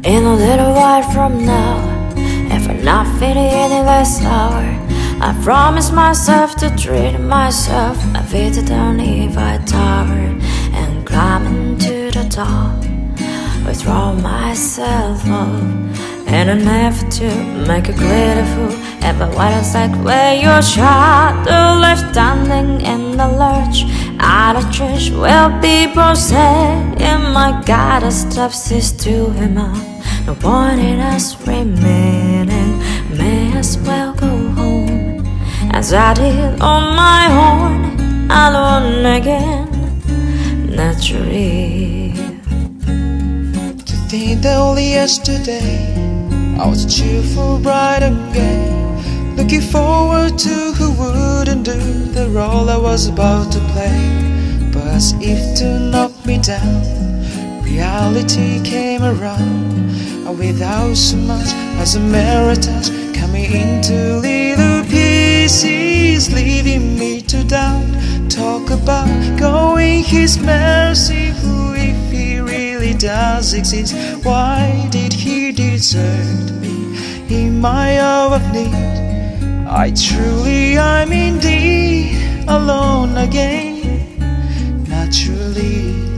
In a little while from now, if I'm not feeling any less sour, I promise myself to treat myself. I visit down Levi Tower and climb into the top. Withdraw myself up in an effort to make a glitter fool. Ever what is like where your shadow left standing in the lurch out of church, well people say my God the steps is to him up. No point in us remaining, may as well go home as I did on my own, alone again, naturally. To think that only yesterday I was cheerful, bright and gay, looking forward to who wouldn't do the role I was about to play. But as if to knock me down, reality came around, and without so much as a mere touch, coming into little pieces, leaving me to doubt. Talk about going His mercy, who if He really does exist, why did He desert me in my hour of need? I'm indeed alone again, naturally.